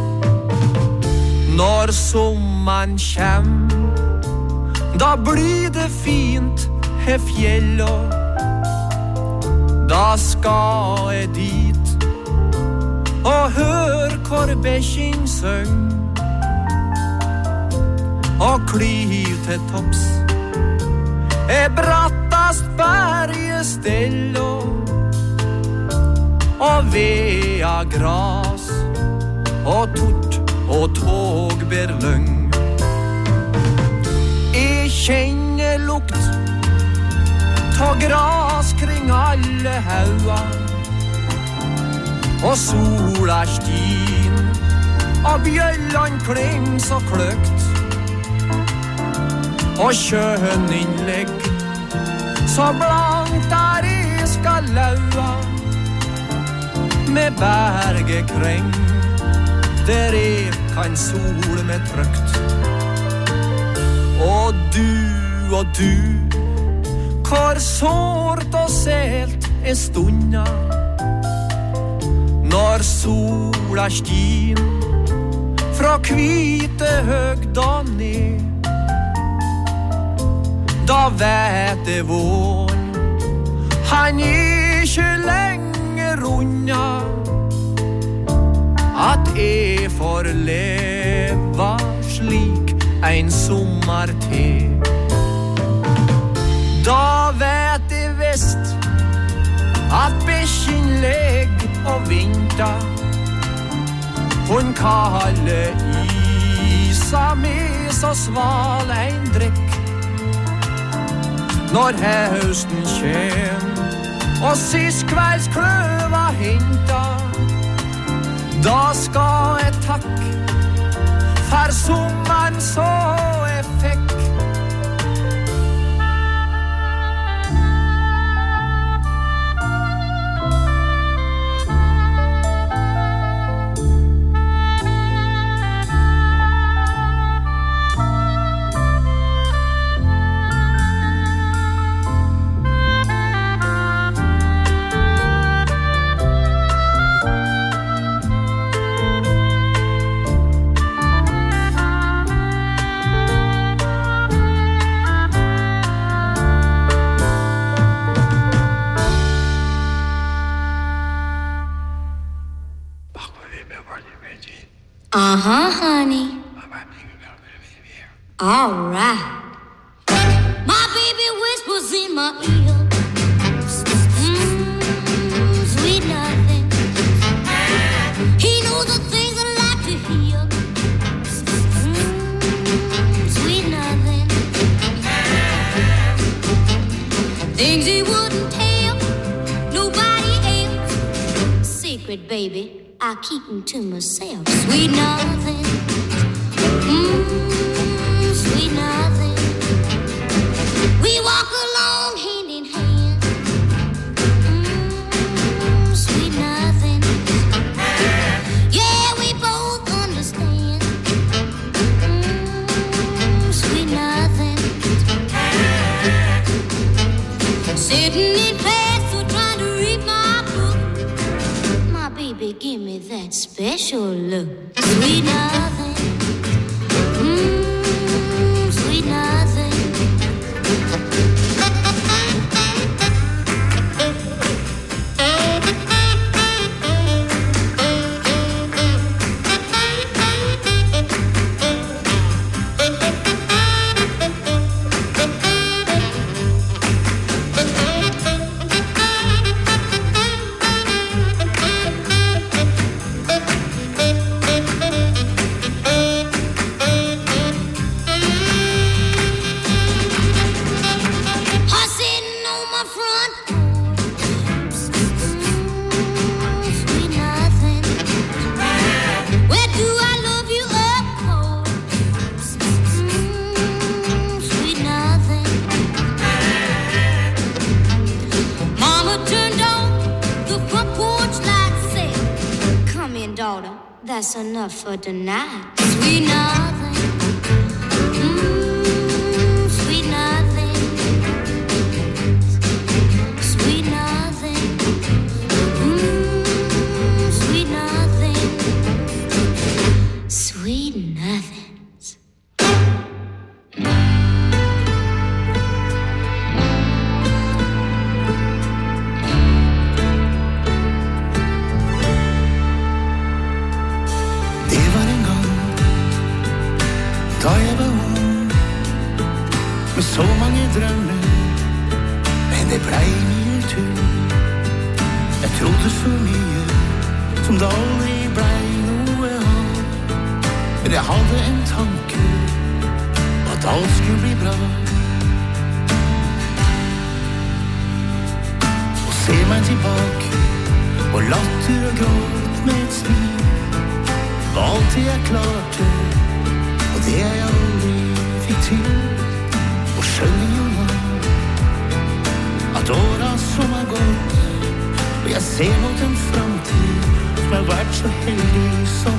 Når sommeren kjem, da blir det fint her fjella. Da skal jeg dit og hør hvor bekken søng, og kliv til topps brattast bergestella, og vea gras, og tort, og togberløng. Jeg kjenner lukt ta gras kring alle haua, og sola stin, og bjøllan kling så kløkt, og kjønninnlegg så blankt der jeg skal laua, med bergekreng der jeg kan sole med trøkt. Og du, hvor sårt og selt stunda, når sola stin fra hvite høgda ned. Da vet det vår, han ikke lenger unna, at jeg får leva slik en sommer til. Da vet jeg vest at bekken legg og vinta, hun kaller isa med så sval en drekk. Når høsten kjem, og sist kvelds kløva hinta, da skal jeg takk for sommeren så jeg fikk. Honey. All right. My baby whispers in my ear. Sweet nothing. He knows the things I like to hear. Sweet nothing. Things he wouldn't tell nobody else. Secret, baby. I keep them to myself. Sweet nothing, sweet nothing. We walk along hand in hand. Sweet nothing. Yeah, we both understand. Sweet nothing. Sitting in class, so trying to read my book. that special look. Sweet nothing, sweet nothing. That's enough for tonight. Sweet nothing, sweet nothing, sweet nothing, sweet nothing, sweet nothings. Da jeg var ung, med så mange drømmer, men det blei mye tull. Jeg trodde så mye, som det aldri blei noe av. Men jeg hadde en tanke, at alt skulle bli bra. Og se meg tilbake, og latter og gråt med et smil. Var alt det jeg klarte, og det jeg aldri fikk til. Og skjønner jo nå at åra som gått, og jeg ser mot en framtid som har vært så heldig som